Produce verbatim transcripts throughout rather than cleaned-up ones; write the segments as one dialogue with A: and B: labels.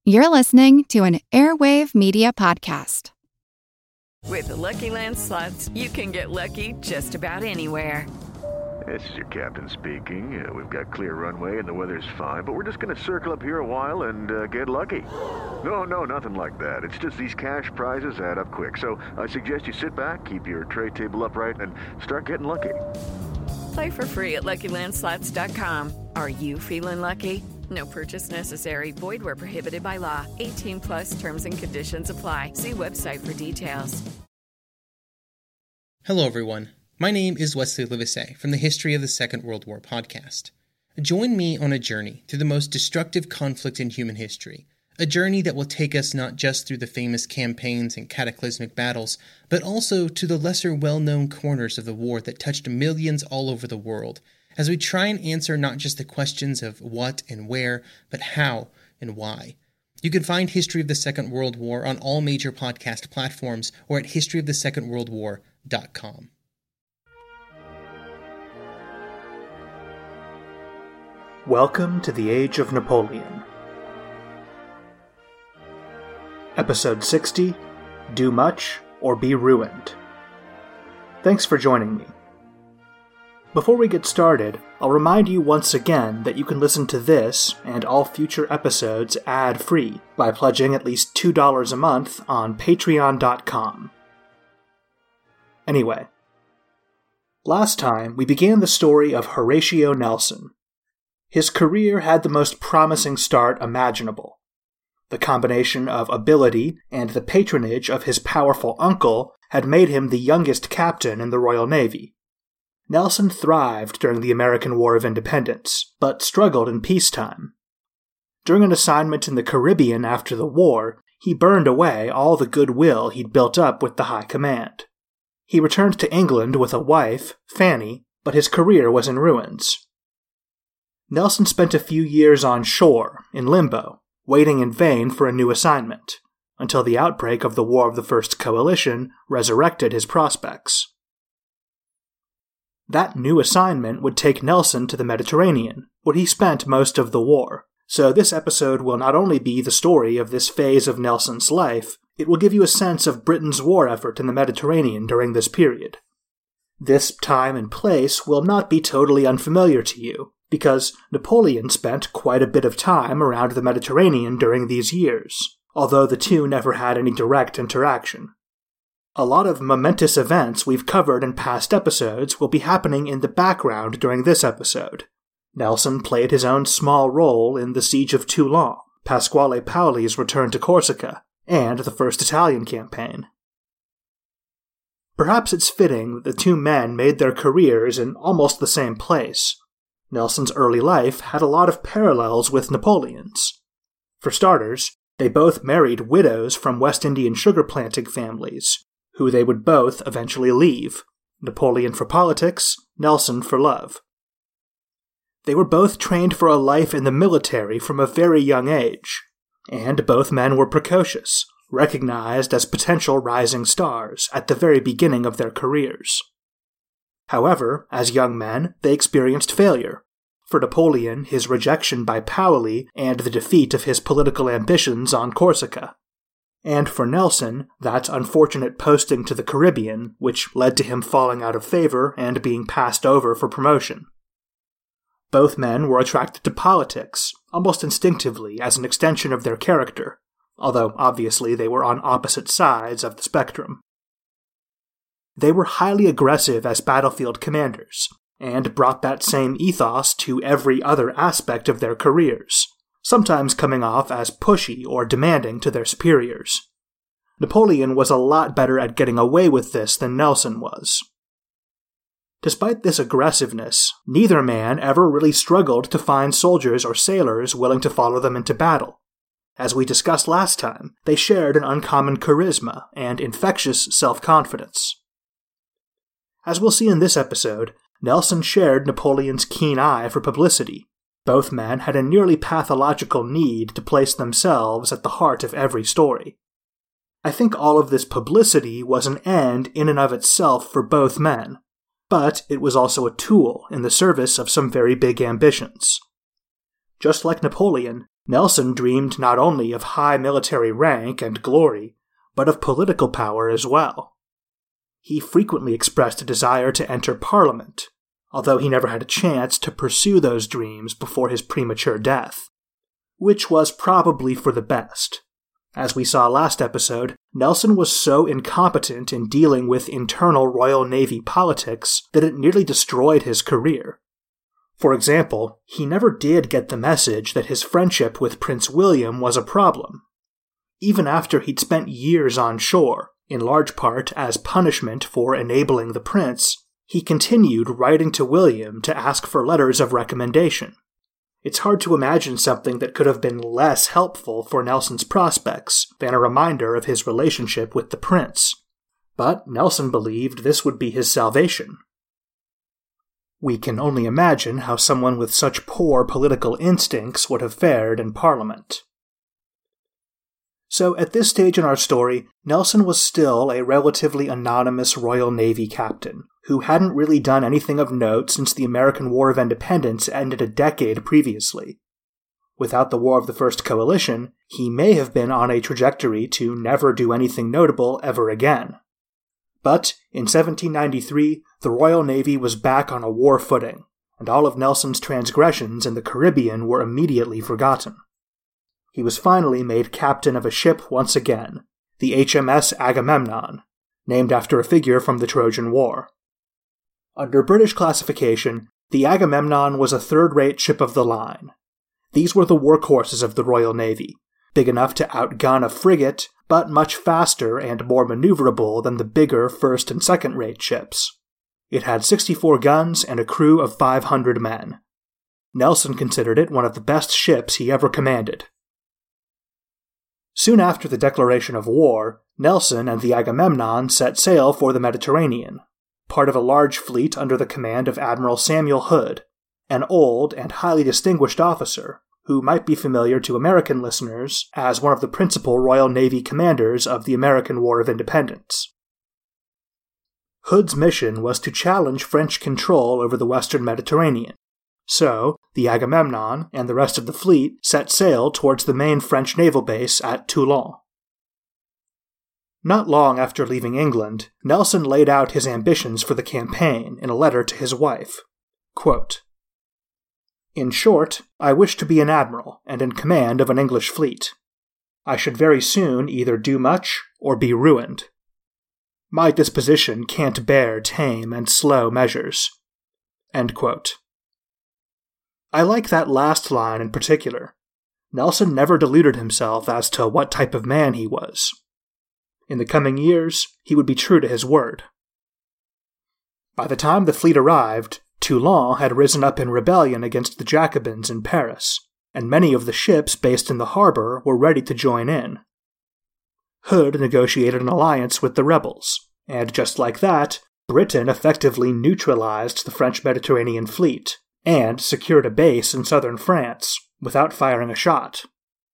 A: You're listening to an Airwave Media Podcast.
B: With the Lucky Land Slots, you can get lucky just about anywhere.
C: This is your captain speaking. Uh, we've got clear runway and the weather's fine, but we're just going to circle up here a while and uh, get lucky. No, no, nothing like that. It's just these cash prizes add up quick. So I suggest you sit back, keep your tray table upright, and start getting lucky.
B: Play for free at Lucky Land Slots dot com. Are you feeling lucky? No purchase necessary. Void where prohibited by law. eighteen plus terms and conditions apply. See website for details.
D: Hello, everyone. My name is Wesley Livesey from the History of the Second World War podcast. Join me on a journey through the most destructive conflict in human history, a journey that will take us not just through the famous campaigns and cataclysmic battles, but also to the lesser well-known corners of the war that touched millions all over the world, as we try and answer not just the questions of what and where, but how and why. You can find History of the Second World War on all major podcast platforms or at history of the second world war dot com.
E: Welcome to the Age of Napoleon. Episode sixty, Do Much or Be Ruined. Thanks for joining me. Before we get started, I'll remind you once again that you can listen to this and all future episodes ad-free by pledging at least two dollars a month on patreon dot com. Anyway, last time we began the story of Horatio Nelson. His career had the most promising start imaginable. The combination of ability and the patronage of his powerful uncle had made him the youngest captain in the Royal Navy. Nelson thrived during the American War of Independence, but struggled in peacetime. During an assignment in the Caribbean after the war, he burned away all the goodwill he'd built up with the high command. He returned to England with a wife, Fanny, but his career was in ruins. Nelson spent a few years on shore, in limbo, waiting in vain for a new assignment, until the outbreak of the War of the First Coalition resurrected his prospects. That new assignment would take Nelson to the Mediterranean, where he spent most of the war, so this episode will not only be the story of this phase of Nelson's life, it will give you a sense of Britain's war effort in the Mediterranean during this period. This time and place will not be totally unfamiliar to you, because Napoleon spent quite a bit of time around the Mediterranean during these years, although the two never had any direct interaction. A lot of momentous events we've covered in past episodes will be happening in the background during this episode. Nelson played his own small role in the Siege of Toulon, Pasquale Pauli's return to Corsica, and the First Italian Campaign. Perhaps it's fitting that the two men made their careers in almost the same place. Nelson's early life had a lot of parallels with Napoleon's. For starters, they both married widows from West Indian sugar planting families, who they would both eventually leave, Napoleon for politics, Nelson for love. They were both trained for a life in the military from a very young age, and both men were precocious, recognized as potential rising stars at the very beginning of their careers. However, as young men, they experienced failure. For Napoleon, his rejection by Paoli and the defeat of his political ambitions on Corsica. And for Nelson, that unfortunate posting to the Caribbean, which led to him falling out of favor and being passed over for promotion. Both men were attracted to politics, almost instinctively as an extension of their character, although obviously they were on opposite sides of the spectrum. They were highly aggressive as battlefield commanders, and brought that same ethos to every other aspect of their careers, sometimes coming off as pushy or demanding to their superiors. Napoleon was a lot better at getting away with this than Nelson was. Despite this aggressiveness, neither man ever really struggled to find soldiers or sailors willing to follow them into battle. As we discussed last time, they shared an uncommon charisma and infectious self-confidence. As we'll see in this episode, Nelson shared Napoleon's keen eye for publicity. Both men had a nearly pathological need to place themselves at the heart of every story. I think all of this publicity was an end in and of itself for both men, but it was also a tool in the service of some very big ambitions. Just like Napoleon, Nelson dreamed not only of high military rank and glory, but of political power as well. He frequently expressed a desire to enter Parliament, although he never had a chance to pursue those dreams before his premature death, which was probably for the best. As we saw last episode, Nelson was so incompetent in dealing with internal Royal Navy politics that it nearly destroyed his career. For example, he never did get the message that his friendship with Prince William was a problem. Even after he'd spent years on shore, in large part as punishment for enabling the prince, he continued writing to William to ask for letters of recommendation. It's hard to imagine something that could have been less helpful for Nelson's prospects than a reminder of his relationship with the prince. But Nelson believed this would be his salvation. We can only imagine how someone with such poor political instincts would have fared in Parliament. So at this stage in our story, Nelson was still a relatively anonymous Royal Navy captain, who hadn't really done anything of note since the American War of Independence ended a decade previously. Without the War of the First Coalition, he may have been on a trajectory to never do anything notable ever again. But in seventeen ninety-three, the Royal Navy was back on a war footing, and all of Nelson's transgressions in the Caribbean were immediately forgotten. He was finally made captain of a ship once again, the H M S Agamemnon, named after a figure from the Trojan War. Under British classification, the Agamemnon was a third-rate ship of the line. These were the workhorses of the Royal Navy, big enough to outgun a frigate, but much faster and more maneuverable than the bigger first- and second-rate ships. It had sixty-four guns and a crew of five hundred men. Nelson considered it one of the best ships he ever commanded. Soon after the declaration of war, Nelson and the Agamemnon set sail for the Mediterranean, part of a large fleet under the command of Admiral Samuel Hood, an old and highly distinguished officer who might be familiar to American listeners as one of the principal Royal Navy commanders of the American War of Independence. Hood's mission was to challenge French control over the western Mediterranean, so the Agamemnon and the rest of the fleet set sail towards the main French naval base at Toulon. Not long after leaving England, Nelson laid out his ambitions for the campaign in a letter to his wife. Quote, "In short, I wish to be an admiral and in command of an English fleet. I should very soon either do much or be ruined. My disposition can't bear tame and slow measures." End quote. I like that last line in particular. Nelson never deluded himself as to what type of man he was. In the coming years, he would be true to his word. By the time the fleet arrived, Toulon had risen up in rebellion against the Jacobins in Paris, and many of the ships based in the harbor were ready to join in. Hood negotiated an alliance with the rebels, and just like that, Britain effectively neutralized the French Mediterranean fleet, and secured a base in southern France without firing a shot.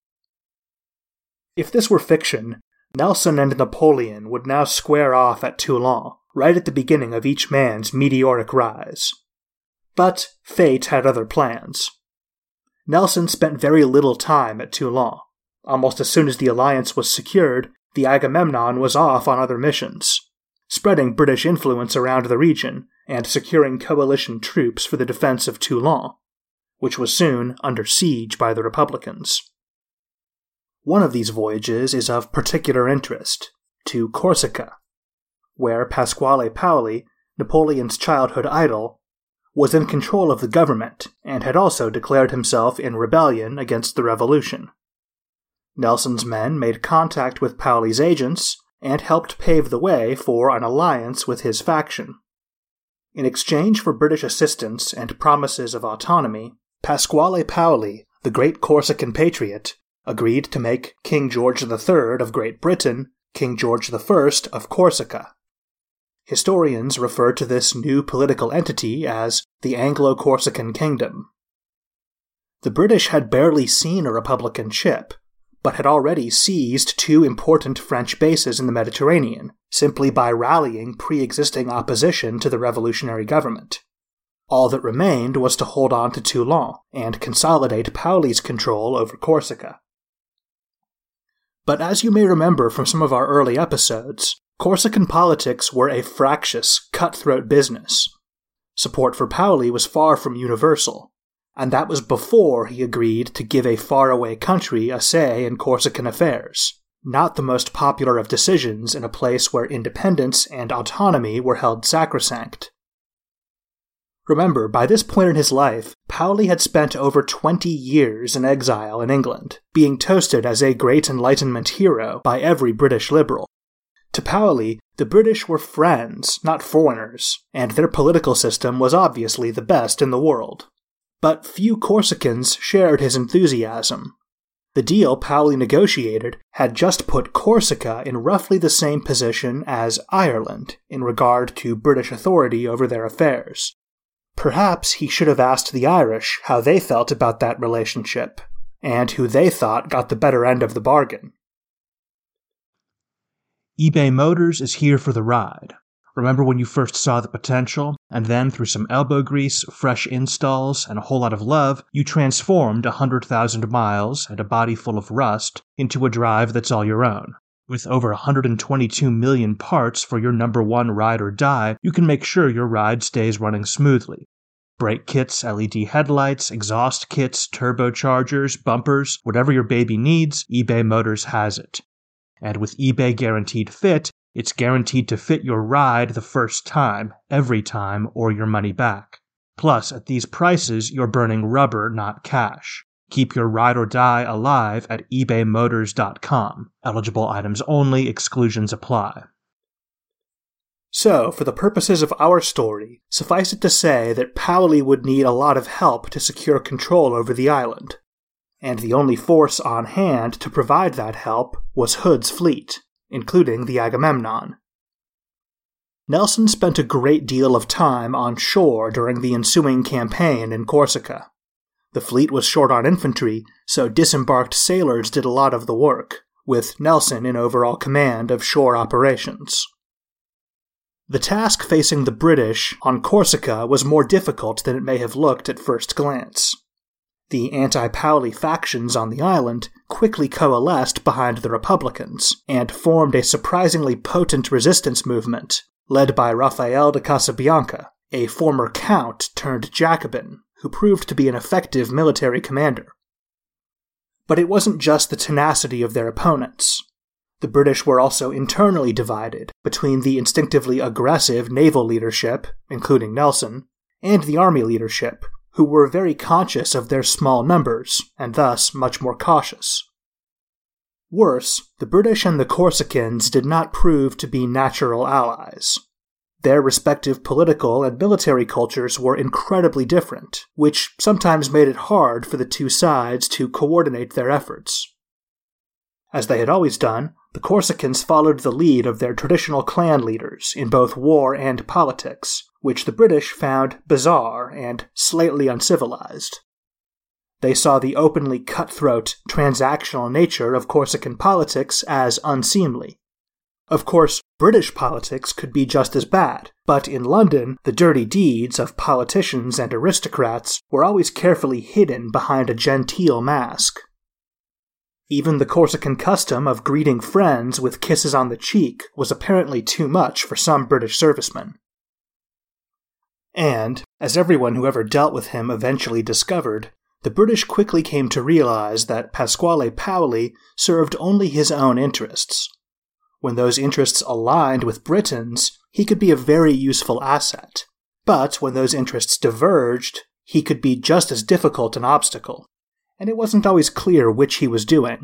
E: If this were fiction, Nelson and Napoleon would now square off at Toulon, right at the beginning of each man's meteoric rise. But fate had other plans. Nelson spent very little time at Toulon. Almost as soon as the alliance was secured, the Agamemnon was off on other missions, spreading British influence around the region and securing coalition troops for the defense of Toulon, which was soon under siege by the Republicans. One of these voyages is of particular interest, to Corsica, where Pasquale Paoli, Napoleon's childhood idol, was in control of the government and had also declared himself in rebellion against the revolution. Nelson's men made contact with Paoli's agents and helped pave the way for an alliance with his faction. In exchange for British assistance and promises of autonomy, Pasquale Paoli, the great Corsican patriot, agreed to make King George the Third of Great Britain King George the First of Corsica. Historians refer to this new political entity as the Anglo-Corsican Kingdom. The British had barely seen a Republican ship, but had already seized two important French bases in the Mediterranean, simply by rallying pre-existing opposition to the revolutionary government. All that remained was to hold on to Toulon and consolidate Paoli's control over Corsica. But as you may remember from some of our early episodes, Corsican politics were a fractious, cutthroat business. Support for Paoli was far from universal, and that was before he agreed to give a faraway country a say in Corsican affairs, not the most popular of decisions in a place where independence and autonomy were held sacrosanct. Remember, by this point in his life, Paoli had spent over twenty years in exile in England, being toasted as a great Enlightenment hero by every British liberal. To Paoli, the British were friends, not foreigners, and their political system was obviously the best in the world. But few Corsicans shared his enthusiasm. The deal Paoli negotiated had just put Corsica in roughly the same position as Ireland in regard to British authority over their affairs. Perhaps he should have asked the Irish how they felt about that relationship, and who they thought got the better end of the bargain.
F: eBay Motors is here for the ride. Remember when you first saw the potential, and then through some elbow grease, fresh installs, and a whole lot of love, you transformed one hundred thousand miles and a body full of rust into a drive that's all your own. With over one hundred twenty-two million parts for your number one ride or die, you can make sure your ride stays running smoothly. Brake kits, L E D headlights, exhaust kits, turbochargers, bumpers, whatever your baby needs, eBay Motors has it. And with eBay Guaranteed Fit, it's guaranteed to fit your ride the first time, every time, or your money back. Plus, at these prices, you're burning rubber, not cash. Keep your ride or die alive at ebay motors dot com. Eligible items only, exclusions apply.
E: So, for the purposes of our story, suffice it to say that Paoli would need a lot of help to secure control over the island. And the only force on hand to provide that help was Hood's fleet, including the Agamemnon. Nelson spent a great deal of time on shore during the ensuing campaign in Corsica. The fleet was short on infantry, so disembarked sailors did a lot of the work, with Nelson in overall command of shore operations. The task facing the British on Corsica was more difficult than it may have looked at first glance. The anti-Paoli factions on the island quickly coalesced behind the Republicans and formed a surprisingly potent resistance movement, led by Rafael de Casabianca, a former count turned Jacobin, who proved to be an effective military commander. But it wasn't just the tenacity of their opponents. The British were also internally divided between the instinctively aggressive naval leadership, including Nelson, and the army leadership, who were very conscious of their small numbers, and thus much more cautious. Worse, the British and the Corsicans did not prove to be natural allies. Their respective political and military cultures were incredibly different, which sometimes made it hard for the two sides to coordinate their efforts. As they had always done, the Corsicans followed the lead of their traditional clan leaders in both war and politics, which the British found bizarre and slightly uncivilized. They saw the openly cutthroat, transactional nature of Corsican politics as unseemly. Of course, British politics could be just as bad, but in London, the dirty deeds of politicians and aristocrats were always carefully hidden behind a genteel mask. Even the Corsican custom of greeting friends with kisses on the cheek was apparently too much for some British servicemen. And, as everyone who ever dealt with him eventually discovered, the British quickly came to realize that Pasquale Paoli served only his own interests. When those interests aligned with Britain's, he could be a very useful asset. But when those interests diverged, he could be just as difficult an obstacle, and it wasn't always clear which he was doing.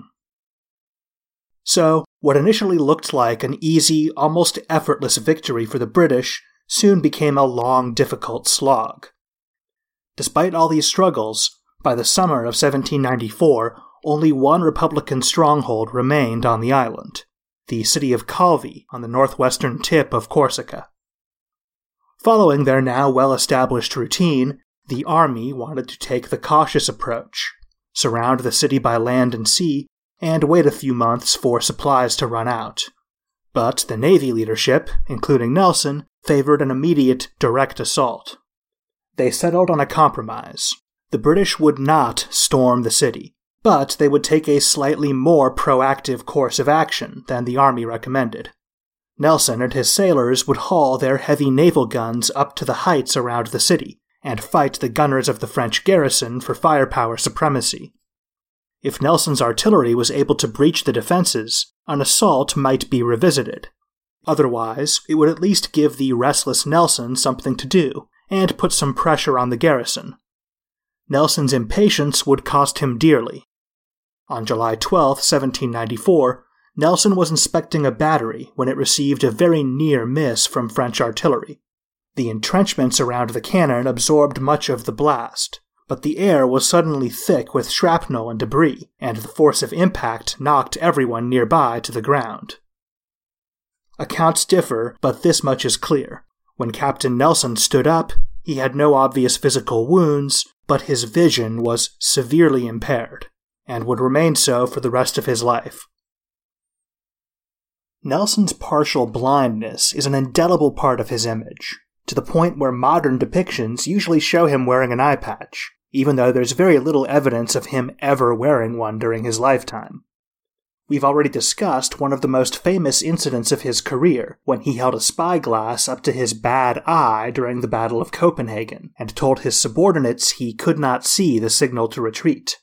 E: So, what initially looked like an easy, almost effortless victory for the British soon became a long, difficult slog. Despite all these struggles, by the summer of seventeen ninety-four, only one Republican stronghold remained on the island, the city of Calvi on the northwestern tip of Corsica. Following their now well-established routine, the army wanted to take the cautious approach, surround the city by land and sea, and wait a few months for supplies to run out. But the Navy leadership, including Nelson, favored an immediate, direct assault. They settled on a compromise. The British would not storm the city, but they would take a slightly more proactive course of action than the army recommended. Nelson and his sailors would haul their heavy naval guns up to the heights around the city and fight the gunners of the French garrison for firepower supremacy. If Nelson's artillery was able to breach the defenses, an assault might be revisited. Otherwise, it would at least give the restless Nelson something to do, and put some pressure on the garrison. Nelson's impatience would cost him dearly. On July twelfth, seventeen ninety-four, Nelson was inspecting a battery when it received a very near miss from French artillery. The entrenchments around the cannon absorbed much of the blast, but the air was suddenly thick with shrapnel and debris, and the force of impact knocked everyone nearby to the ground. Accounts differ, but this much is clear. When Captain Nelson stood up, he had no obvious physical wounds, but his vision was severely impaired, and would remain so for the rest of his life. Nelson's partial blindness is an indelible part of his image, to the point where modern depictions usually show him wearing an eye patch, even though there's very little evidence of him ever wearing one during his lifetime. We've already discussed one of the most famous incidents of his career, when he held a spyglass up to his bad eye during the Battle of Copenhagen, and told his subordinates he could not see the signal to retreat.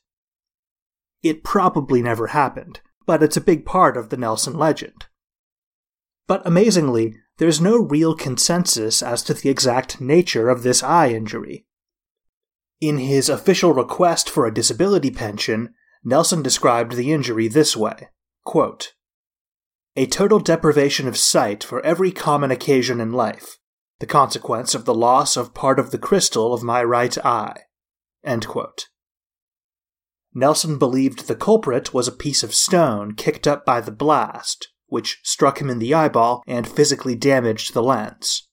E: It probably never happened, but it's a big part of the Nelson legend. But amazingly, there's no real consensus as to the exact nature of this eye injury. In his official request for a disability pension, Nelson described the injury this way, quote, "A total deprivation of sight for every common occasion in life, the consequence of the loss of part of the crystal of my right eye." End quote. Nelson believed the culprit was a piece of stone kicked up by the blast, which struck him in the eyeball and physically damaged the lens.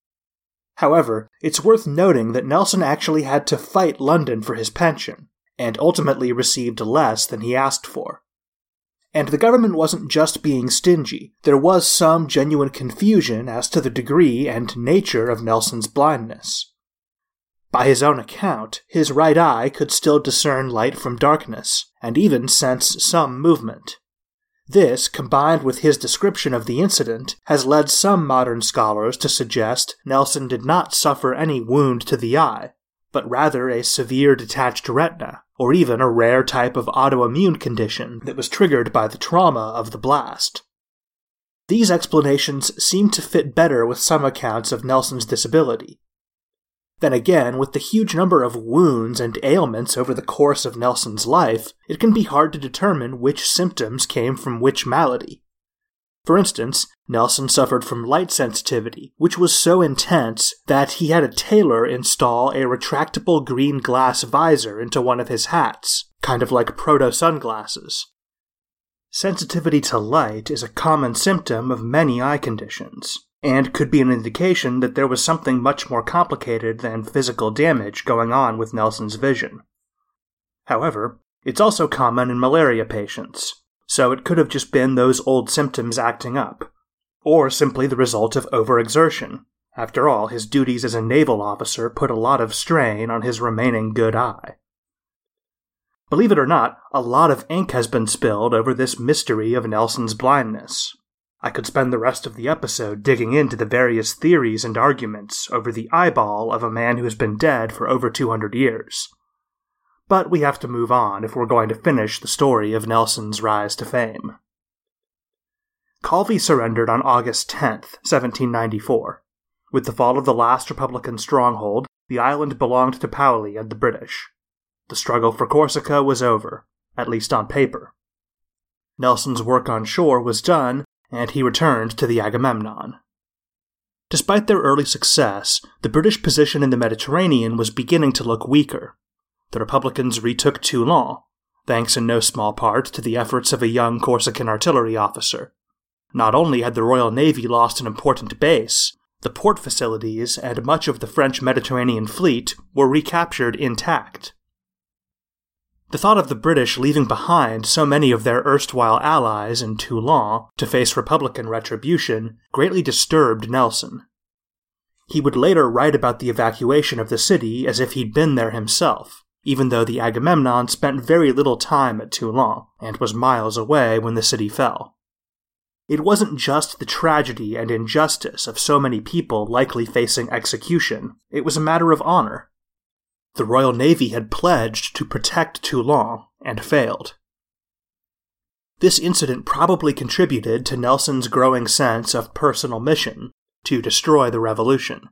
E: However, it's worth noting that Nelson actually had to fight London for his pension, and ultimately received less than he asked for. And the government wasn't just being stingy. There was some genuine confusion as to the degree and nature of Nelson's blindness. By his own account, his right eye could still discern light from darkness, and even sense some movement. This, combined with his description of the incident, has led some modern scholars to suggest Nelson did not suffer any wound to the eye, but rather a severe detached retina, or even a rare type of autoimmune condition that was triggered by the trauma of the blast. These explanations seem to fit better with some accounts of Nelson's disability. Then again, with the huge number of wounds and ailments over the course of Nelson's life, it can be hard to determine which symptoms came from which malady. For instance, Nelson suffered from light sensitivity, which was so intense that he had a tailor install a retractable green glass visor into one of his hats, kind of like proto-sunglasses. Sensitivity to light is a common symptom of many eye conditions, and could be an indication that there was something much more complicated than physical damage going on with Nelson's vision. However, it's also common in malaria patients, so it could have just been those old symptoms acting up, or simply the result of overexertion. After all, his duties as a naval officer put a lot of strain on his remaining good eye. Believe it or not, a lot of ink has been spilled over this mystery of Nelson's blindness. I could spend the rest of the episode digging into the various theories and arguments over the eyeball of a man who has been dead for over two hundred years. But we have to move on if we're going to finish the story of Nelson's rise to fame. Calvi surrendered on August tenth, seventeen ninety-four. With the fall of the last Republican stronghold, the island belonged to Paoli and the British. The struggle for Corsica was over, at least on paper. Nelson's work on shore was done, and he returned to the Agamemnon. Despite their early success, the British position in the Mediterranean was beginning to look weaker. The Republicans retook Toulon, thanks in no small part to the efforts of a young Corsican artillery officer. Not only had the Royal Navy lost an important base, the port facilities and much of the French Mediterranean fleet were recaptured intact. The thought of the British leaving behind so many of their erstwhile allies in Toulon to face Republican retribution greatly disturbed Nelson. He would later write about the evacuation of the city as if he'd been there himself, even though the Agamemnon spent very little time at Toulon and was miles away when the city fell. It wasn't just the tragedy and injustice of so many people likely facing execution, it was a matter of honor. The Royal Navy had pledged to protect Toulon and failed. This incident probably contributed to Nelson's growing sense of personal mission to destroy the revolution.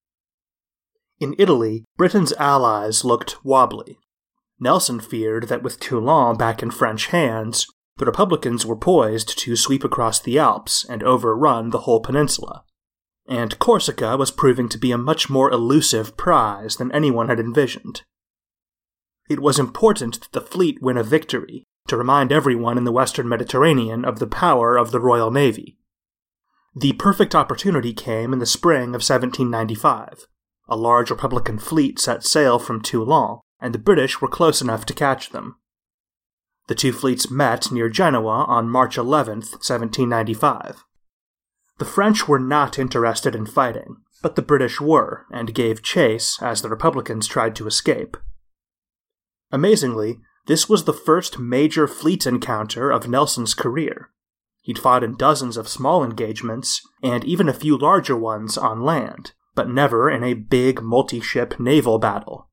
E: In Italy, Britain's allies looked wobbly. Nelson feared that with Toulon back in French hands, the Republicans were poised to sweep across the Alps and overrun the whole peninsula. And Corsica was proving to be a much more elusive prize than anyone had envisioned. It was important that the fleet win a victory to remind everyone in the Western Mediterranean of the power of the Royal Navy. The perfect opportunity came in the spring of seventeen ninety-five. A large Republican fleet set sail from Toulon, and the British were close enough to catch them. The two fleets met near Genoa on March eleventh, seventeen ninety-five. The French were not interested in fighting, but the British were, and gave chase as the Republicans tried to escape. Amazingly, this was the first major fleet encounter of Nelson's career. He'd fought in dozens of small engagements, and even a few larger ones on land, but never in a big multi-ship naval battle.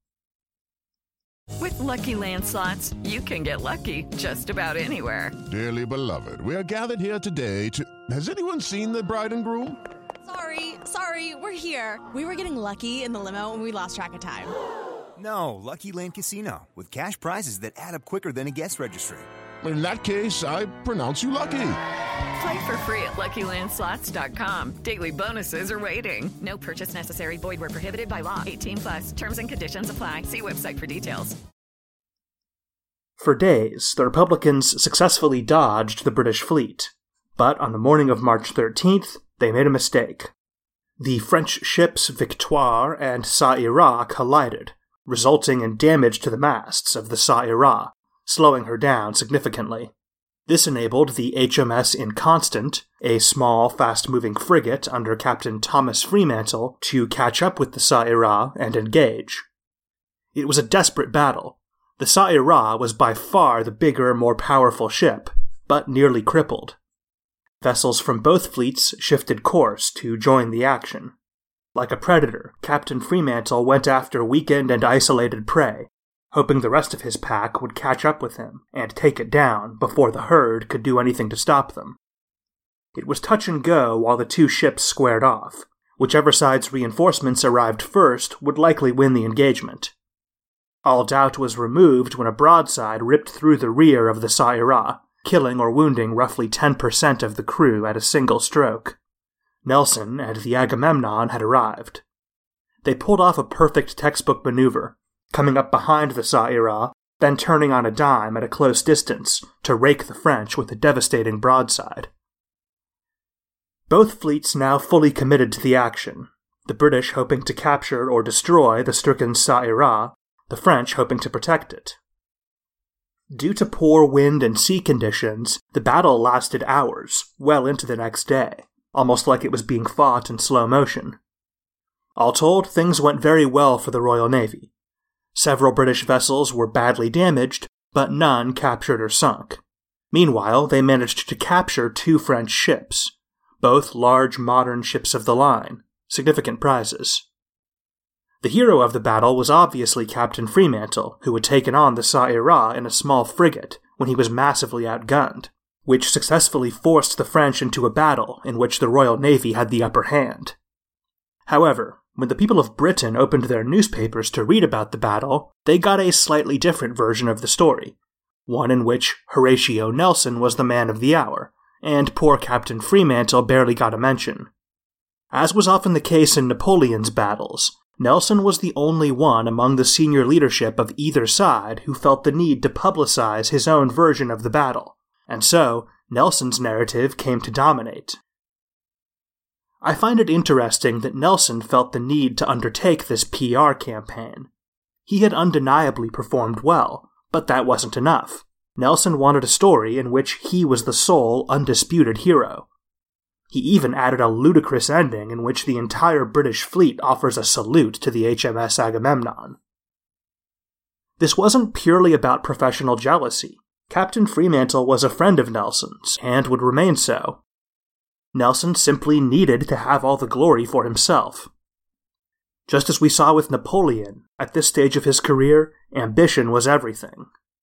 B: With Lucky Land Slots, you can get lucky just about anywhere.
G: Dearly beloved, we are gathered here today to... Has anyone seen the bride and groom?
H: Sorry, sorry, we're here. We were getting lucky in the limo and we lost track of time.
I: No, Lucky Land Casino, with cash prizes that add up quicker than a guest registry.
G: In that case, I pronounce you lucky.
B: Play for free at Lucky Land Slots dot com. Daily bonuses are waiting. No purchase necessary. Void where prohibited by law. eighteen plus. Terms and conditions apply. See website for details.
E: For days, the Republicans successfully dodged the British fleet, but on the morning of March thirteenth, they made a mistake. The French ships Victoire and Ça Ira collided, resulting in damage to the masts of the Ça Ira, slowing her down significantly. This enabled the H M S Inconstant, a small, fast-moving frigate under Captain Thomas Fremantle, to catch up with the Ça Ira and engage. It was a desperate battle. The Ça Ira was by far the bigger, more powerful ship, but nearly crippled. Vessels from both fleets shifted course to join the action. Like a predator, Captain Fremantle went after weakened and isolated prey, hoping the rest of his pack would catch up with him and take it down before the herd could do anything to stop them. It was touch and go while the two ships squared off. Whichever side's reinforcements arrived first would likely win the engagement. All doubt was removed when a broadside ripped through the rear of the Ça Ira, killing or wounding roughly ten percent of the crew at a single stroke. Nelson and the Agamemnon had arrived. They pulled off a perfect textbook maneuver, coming up behind the Ça Ira, then turning on a dime at a close distance to rake the French with a devastating broadside. Both fleets now fully committed to the action, the British hoping to capture or destroy the stricken Ça Ira, the French hoping to protect it. Due to poor wind and sea conditions, the battle lasted hours, well into the next day, almost like it was being fought in slow motion. All told, things went very well for the Royal Navy. Several British vessels were badly damaged, but none captured or sunk. Meanwhile, they managed to capture two French ships, both large modern ships of the line, significant prizes. The hero of the battle was obviously Captain Fremantle, who had taken on the Ça Ira in a small frigate when he was massively outgunned, which successfully forced the French into a battle in which the Royal Navy had the upper hand. However, when the people of Britain opened their newspapers to read about the battle, they got a slightly different version of the story, one in which Horatio Nelson was the man of the hour, and poor Captain Fremantle barely got a mention. As was often the case in Napoleon's battles, Nelson was the only one among the senior leadership of either side who felt the need to publicize his own version of the battle, and so Nelson's narrative came to dominate. I find it interesting that Nelson felt the need to undertake this P R campaign. He had undeniably performed well, but that wasn't enough. Nelson wanted a story in which he was the sole, undisputed hero. He even added a ludicrous ending in which the entire British fleet offers a salute to the H M S Agamemnon. This wasn't purely about professional jealousy. Captain Fremantle was a friend of Nelson's, and would remain so. Nelson simply needed to have all the glory for himself. Just as we saw with Napoleon, at this stage of his career, ambition was everything.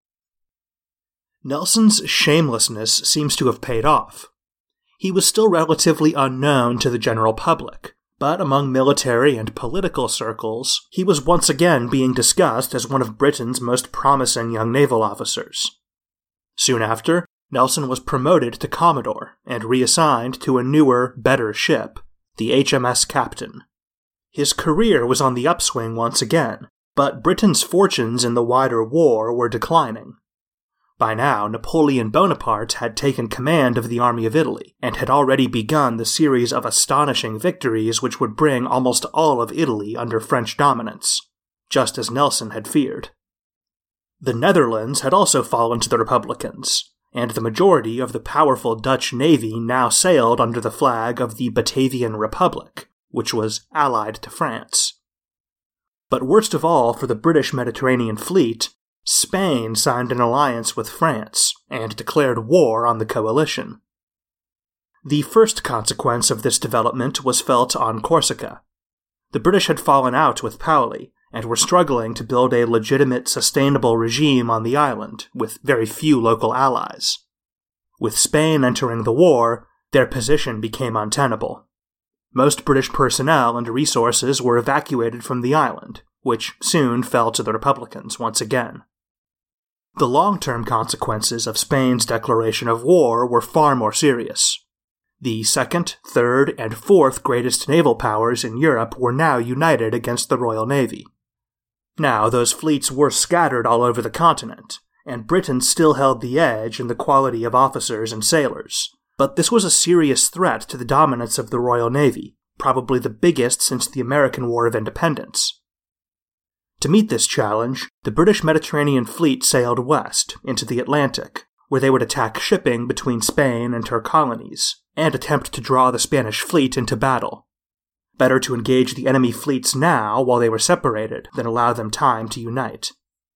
E: Nelson's shamelessness seems to have paid off. He was still relatively unknown to the general public, but among military and political circles, he was once again being discussed as one of Britain's most promising young naval officers. Soon after, Nelson was promoted to Commodore and reassigned to a newer, better ship, the H M S Captain. His career was on the upswing once again, but Britain's fortunes in the wider war were declining. By now, Napoleon Bonaparte had taken command of the Army of Italy, and had already begun the series of astonishing victories which would bring almost all of Italy under French dominance, just as Nelson had feared. The Netherlands had also fallen to the Republicans, and the majority of the powerful Dutch navy now sailed under the flag of the Batavian Republic, which was allied to France. But worst of all for the British Mediterranean fleet, Spain signed an alliance with France and declared war on the coalition. The first consequence of this development was felt on Corsica. The British had fallen out with Paoli and were struggling to build a legitimate, sustainable regime on the island with very few local allies. With Spain entering the war, their position became untenable. Most British personnel and resources were evacuated from the island, which soon fell to the Republicans once again. The long-term consequences of Spain's declaration of war were far more serious. The second, third, and fourth greatest naval powers in Europe were now united against the Royal Navy. Now, those fleets were scattered all over the continent, and Britain still held the edge in the quality of officers and sailors, but this was a serious threat to the dominance of the Royal Navy, probably the biggest since the American War of Independence. To meet this challenge, the British Mediterranean fleet sailed west, into the Atlantic, where they would attack shipping between Spain and her colonies, and attempt to draw the Spanish fleet into battle. Better to engage the enemy fleets now while they were separated than allow them time to unite.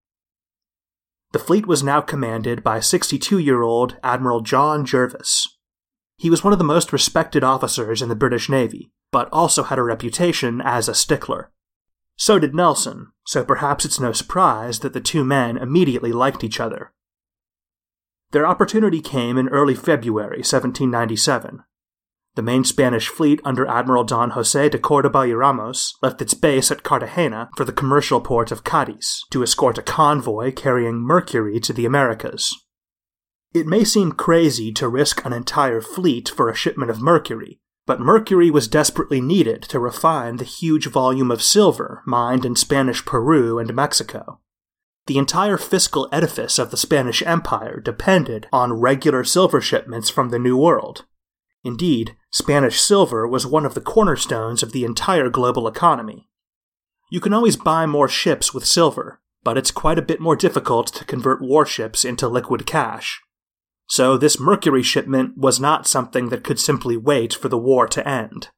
E: The fleet was now commanded by sixty-two-year-old Admiral John Jervis. He was one of the most respected officers in the British Navy, but also had a reputation as a stickler. So did Nelson, so perhaps it's no surprise that the two men immediately liked each other. Their opportunity came in early February seventeen ninety-seven. The main Spanish fleet under Admiral Don José de Córdoba y Ramos left its base at Cartagena for the commercial port of Cádiz to escort a convoy carrying mercury to the Americas. It may seem crazy to risk an entire fleet for a shipment of mercury, but mercury was desperately needed to refine the huge volume of silver mined in Spanish Peru and Mexico. The entire fiscal edifice of the Spanish Empire depended on regular silver shipments from the New World. Indeed, Spanish silver was one of the cornerstones of the entire global economy. You can always buy more ships with silver, but it's quite a bit more difficult to convert warships into liquid cash. So this mercury shipment was not something that could simply wait for the war to end.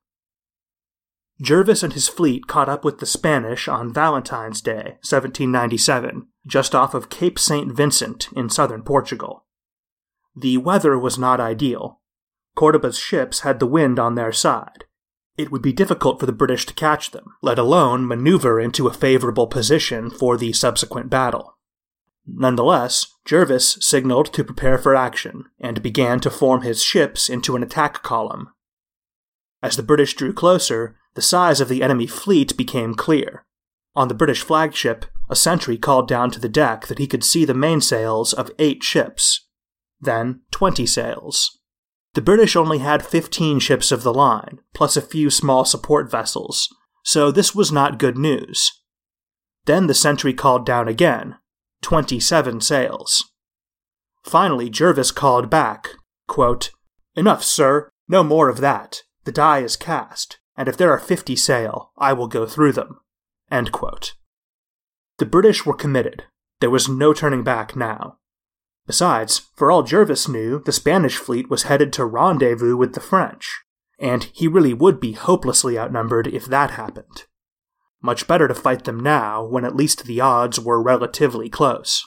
E: Jervis and his fleet caught up with the Spanish on Valentine's Day, seventeen ninety-seven, just off of Cape Saint Vincent in southern Portugal. The weather was not ideal. Cordoba's ships had the wind on their side. It would be difficult for the British to catch them, let alone maneuver into a favorable position for the subsequent battle. Nonetheless, Jervis signaled to prepare for action, and began to form his ships into an attack column. As the British drew closer, the size of the enemy fleet became clear. On the British flagship, a sentry called down to the deck that he could see the mainsails of eight ships. Then, twenty sails. The British only had fifteen ships of the line, plus a few small support vessels, so this was not good news. Then the sentry called down again, twenty-seven sails. Finally, Jervis called back, quote, "Enough, sir, no more of that. The die is cast, and if there are fifty sail, I will go through them." End quote. The British were committed. There was no turning back now. Besides, for all Jervis knew, the Spanish fleet was headed to rendezvous with the French, and he really would be hopelessly outnumbered if that happened. Much better to fight them now, when at least the odds were relatively close.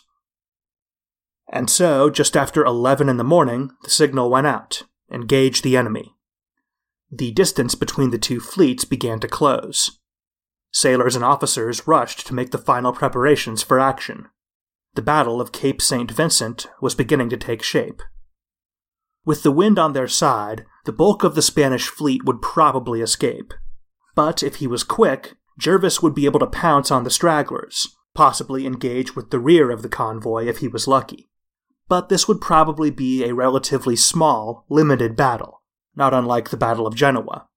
E: And so, just after eleven in the morning, the signal went out. Engage the enemy. The distance between the two fleets began to close. Sailors and officers rushed to make the final preparations for action. The Battle of Cape Saint Vincent was beginning to take shape. With the wind on their side, the bulk of the Spanish fleet would probably escape. But if he was quick, Jervis would be able to pounce on the stragglers, possibly engage with the rear of the convoy if he was lucky. But this would probably be a relatively small, limited battle, not unlike the Battle of Genoa.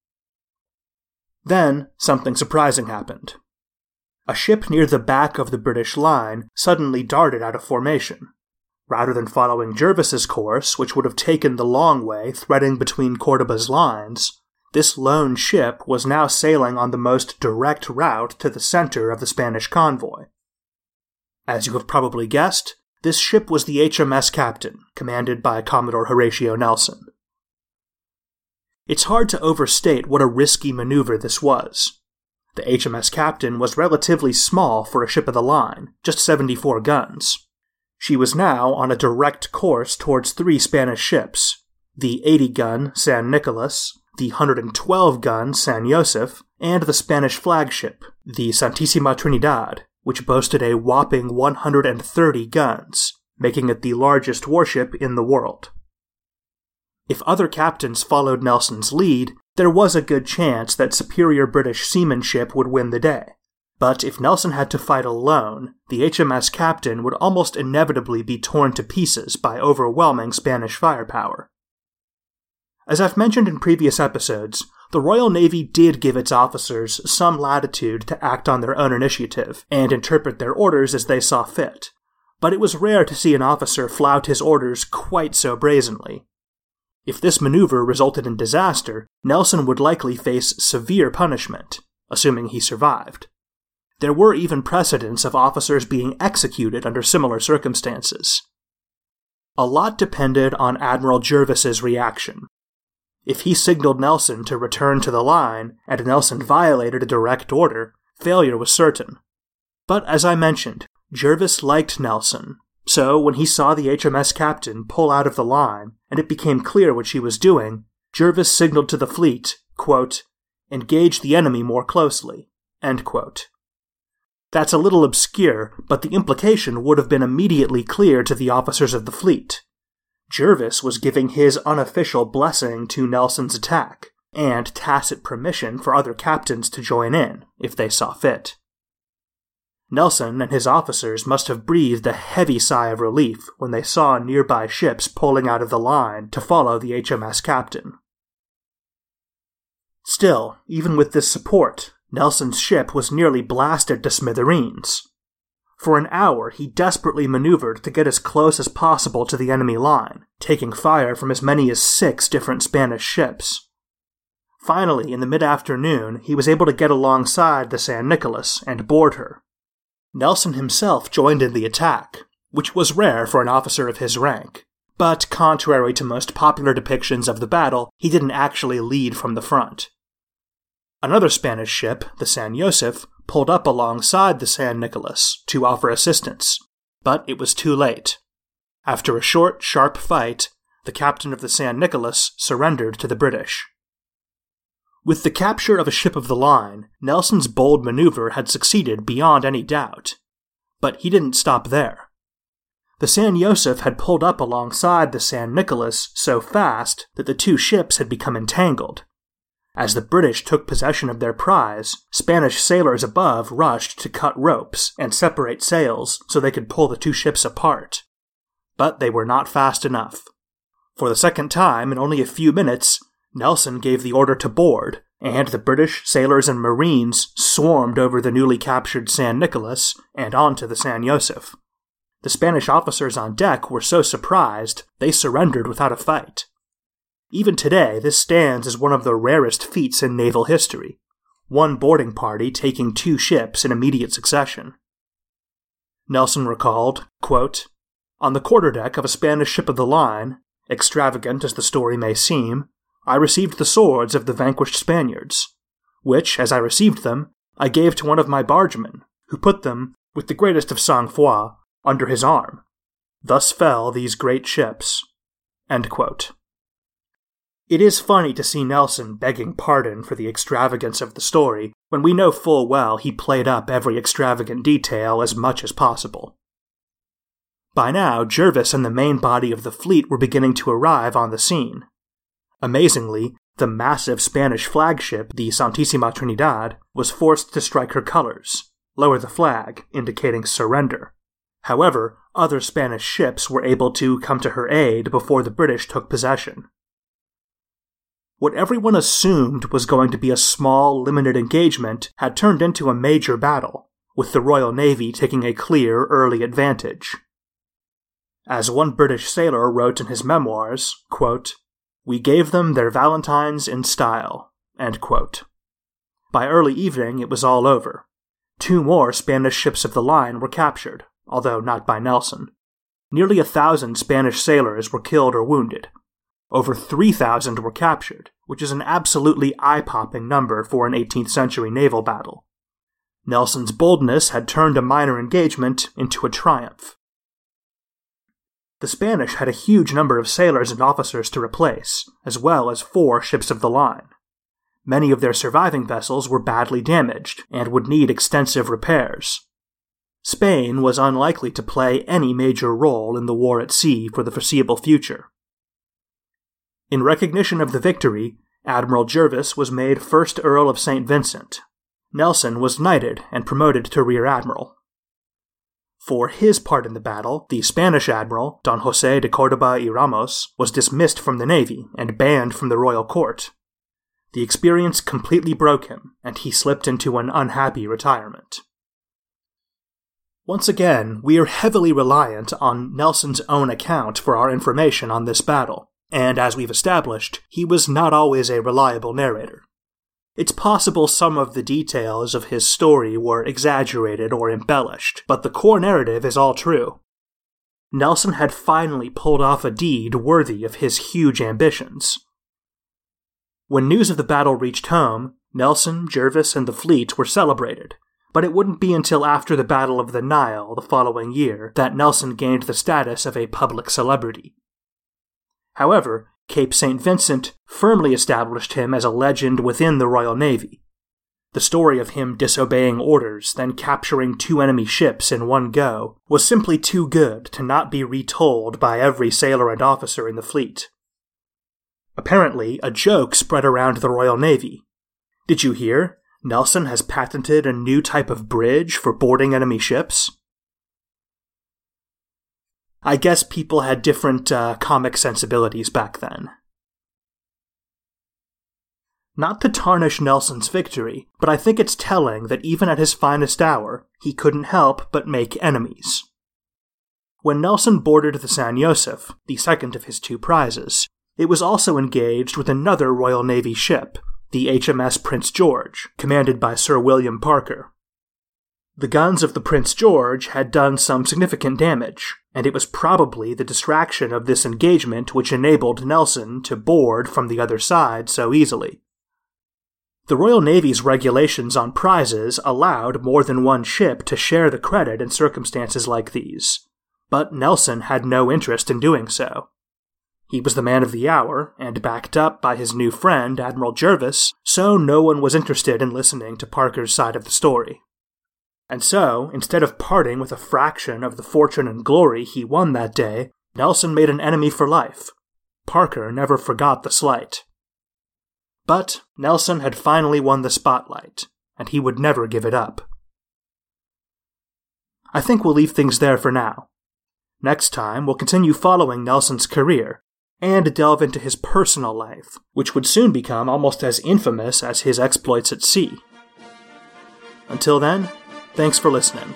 E: Then, something surprising happened. A ship near the back of the British line suddenly darted out of formation. Rather than following Jervis's course, which would have taken the long way threading between Cordoba's lines, this lone ship was now sailing on the most direct route to the center of the Spanish convoy. As you have probably guessed, this ship was the H M S Captain, commanded by Commodore Horatio Nelson. It's hard to overstate what a risky maneuver this was. The H M S Captain was relatively small for a ship of the line, just seventy-four guns. She was now on a direct course towards three Spanish ships, the eighty-gun San Nicolas, the one hundred twelve gun San Josef, and the Spanish flagship, the Santísima Trinidad, which boasted a whopping one hundred thirty guns, making it the largest warship in the world. If other captains followed Nelson's lead, there was a good chance that superior British seamanship would win the day. But if Nelson had to fight alone, the H M S Captain would almost inevitably be torn to pieces by overwhelming Spanish firepower. As I've mentioned in previous episodes, the Royal Navy did give its officers some latitude to act on their own initiative and interpret their orders as they saw fit, but it was rare to see an officer flout his orders quite so brazenly. If this maneuver resulted in disaster, Nelson would likely face severe punishment, assuming he survived. There were even precedents of officers being executed under similar circumstances. A lot depended on Admiral Jervis's reaction. If he signaled Nelson to return to the line, and Nelson violated a direct order, failure was certain. But as I mentioned, Jervis liked Nelson, so when he saw the H M S Captain pull out of the line, and it became clear what she was doing, Jervis signaled to the fleet, quote, "Engage the enemy more closely," end quote. That's a little obscure, but the implication would have been immediately clear to the officers of the fleet. Jervis was giving his unofficial blessing to Nelson's attack, and tacit permission for other captains to join in, if they saw fit. Nelson and his officers must have breathed a heavy sigh of relief when they saw nearby ships pulling out of the line to follow the H M S Captain. Still, even with this support, Nelson's ship was nearly blasted to smithereens. For an hour, he desperately maneuvered to get as close as possible to the enemy line, taking fire from as many as six different Spanish ships. Finally, in the mid-afternoon, he was able to get alongside the San Nicolas and board her. Nelson himself joined in the attack, which was rare for an officer of his rank, but contrary to most popular depictions of the battle, he didn't actually lead from the front. Another Spanish ship, the San Josef, pulled up alongside the San Nicolas to offer assistance, but it was too late. After a short, sharp fight, the captain of the San Nicolas surrendered to the British. With the capture of a ship of the line, Nelson's bold maneuver had succeeded beyond any doubt. But he didn't stop there. The San Josef had pulled up alongside the San Nicolas so fast that the two ships had become entangled. As the British took possession of their prize, Spanish sailors above rushed to cut ropes and separate sails so they could pull the two ships apart. But they were not fast enough. For the second time in only a few minutes, Nelson gave the order to board, and the British sailors and marines swarmed over the newly captured San Nicolas and onto the San Josef. The Spanish officers on deck were so surprised, they surrendered without a fight. Even today, this stands as one of the rarest feats in naval history, one boarding party taking two ships in immediate succession. Nelson recalled, quote, "On the quarterdeck of a Spanish ship of the line, extravagant as the story may seem, I received the swords of the vanquished Spaniards, which, as I received them, I gave to one of my bargemen, who put them, with the greatest of sang-froid, under his arm. Thus fell these great ships." End quote. It is funny to see Nelson begging pardon for the extravagance of the story, when we know full well he played up every extravagant detail as much as possible. By now, Jervis and the main body of the fleet were beginning to arrive on the scene. Amazingly, the massive Spanish flagship, the Santísima Trinidad, was forced to strike her colors, lower the flag, indicating surrender. However, other Spanish ships were able to come to her aid before the British took possession. What everyone assumed was going to be a small, limited engagement had turned into a major battle, with the Royal Navy taking a clear early advantage. As one British sailor wrote in his memoirs, quote, "We gave them their valentines in style." End quote. By early evening, it was all over. Two more Spanish ships of the line were captured, although not by Nelson. Nearly a thousand Spanish sailors were killed or wounded. Over three thousand were captured, which is an absolutely eye-popping number for an eighteenth century naval battle. Nelson's boldness had turned a minor engagement into a triumph. The Spanish had a huge number of sailors and officers to replace, as well as four ships of the line. Many of their surviving vessels were badly damaged and would need extensive repairs. Spain was unlikely to play any major role in the war at sea for the foreseeable future. In recognition of the victory, Admiral Jervis was made First Earl of Saint Vincent. Nelson was knighted and promoted to Rear Admiral. For his part in the battle, the Spanish admiral, Don José de Córdoba y Ramos, was dismissed from the Navy and banned from the royal court. The experience completely broke him, and he slipped into an unhappy retirement. Once again, we are heavily reliant on Nelson's own account for our information on this battle, and as we've established, he was not always a reliable narrator. It's possible some of the details of his story were exaggerated or embellished, but the core narrative is all true. Nelson had finally pulled off a deed worthy of his huge ambitions. When news of the battle reached home, Nelson, Jervis, and the fleet were celebrated, but it wouldn't be until after the Battle of the Nile the following year that Nelson gained the status of a public celebrity. However, Cape Saint Vincent firmly established him as a legend within the Royal Navy. The story of him disobeying orders, then capturing two enemy ships in one go, was simply too good to not be retold by every sailor and officer in the fleet. Apparently, a joke spread around the Royal Navy. Did you hear? Nelson has patented a new type of bridge for boarding enemy ships? I guess people had different uh, comic sensibilities back then. Not to tarnish Nelson's victory, but I think it's telling that even at his finest hour, he couldn't help but make enemies. When Nelson boarded the San Josef, the second of his two prizes, it was also engaged with another Royal Navy ship, the H M S Prince George, commanded by Sir William Parker. The guns of the Prince George had done some significant damage, and it was probably the distraction of this engagement which enabled Nelson to board from the other side so easily. The Royal Navy's regulations on prizes allowed more than one ship to share the credit in circumstances like these, but Nelson had no interest in doing so. He was the man of the hour, and backed up by his new friend, Admiral Jervis, so no one was interested in listening to Parker's side of the story. And so, instead of parting with a fraction of the fortune and glory he won that day, Nelson made an enemy for life. Parker never forgot the slight. But Nelson had finally won the spotlight, and he would never give it up. I think we'll leave things there for now. Next time, we'll continue following Nelson's career, and delve into his personal life, which would soon become almost as infamous as his exploits at sea. Until then, thanks for listening.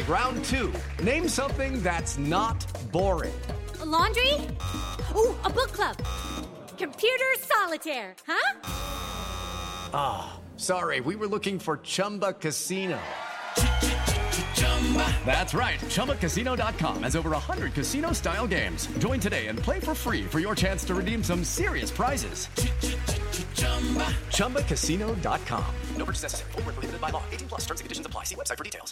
J: round two. Name something that's not boring.
K: A laundry? Ooh, a book club. Computer solitaire, huh?
J: Ah, oh, sorry, we were looking for Chumba Casino. That's right, Chumba Casino dot com has over one hundred casino-style games. Join today and play for free for your chance to redeem some serious prizes. Chumba Casino dot com. No purchase necessary. Void where prohibited by law. eighteen plus. Terms and conditions apply. See website for details.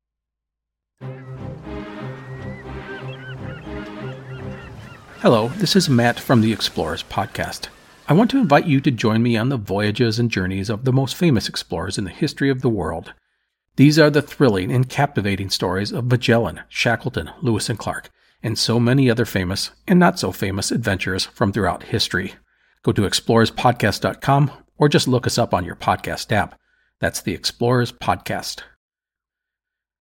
L: Hello, this is Matt from the Explorers Podcast. I want to invite you to join me on the voyages and journeys of the most famous explorers in the history of the world. These are the thrilling and captivating stories of Magellan, Shackleton, Lewis and Clark, and so many other famous and not so famous adventurers from throughout history. Go to explorers podcast dot com or just look us up on your podcast app. That's the Explorers Podcast.